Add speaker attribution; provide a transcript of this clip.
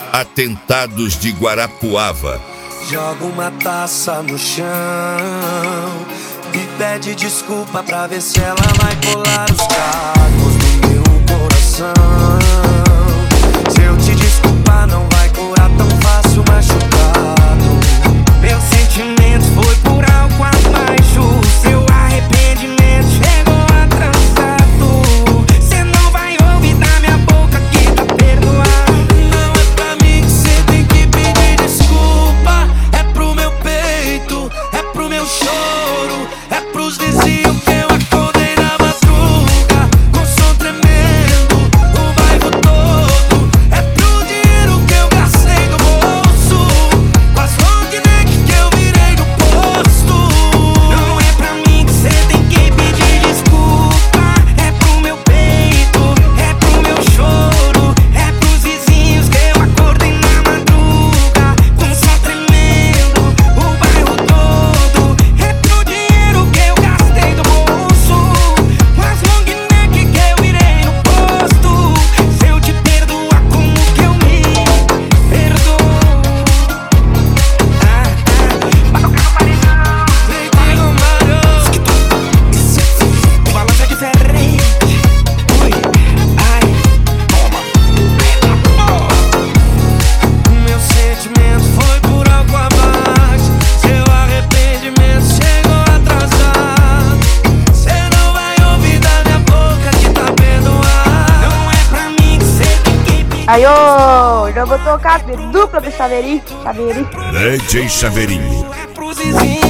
Speaker 1: Atentados de Guarapuava.
Speaker 2: Joga uma taça no chão e pede desculpa pra ver se ela vai colar os cacos no meu coração. Se eu te desculpar não vai curar tão fácil machucado. Meu sentimento foi por algo abaixo. Seu arrependimento chegou atrasado. Cê não vai ouvir da minha boca que tá perdoado. Não é pra mim que cê tem que pedir desculpa. É pro meu peito, é pro meu choro, é pros vizinhos que eu acordei na madruga com som tremendo, o bairro todo. É pro dinheiro que eu gastei do bolso, com as long neck que eu virei no posto. Não é pra mim que cê tem que pedir desculpa. É pro meu peito, é pro meu choro, é pros vizinhos que eu acordei na madruga com som tremendo, o bairro todo. É pro dinheiro que eu gastei do bolso, com as long neck que eu virei no posto. Se eu te perdoar, como que eu me perdoo? Vai tocar no paredão, Cleiton Romário. O balanço é diferente. Ui, ai, toma. Meu sentimento foi por algo abaixo. Seu arrependimento chegou atrasado. Cê não vai ouvir da minha boca que tá perdoado. Não é pra mim que cê tem que pedir.
Speaker 3: Aí, ô, já vou tocar a dupla do Chaveirinho.
Speaker 1: DJ Chaveirinho.
Speaker 2: É pros vizinhos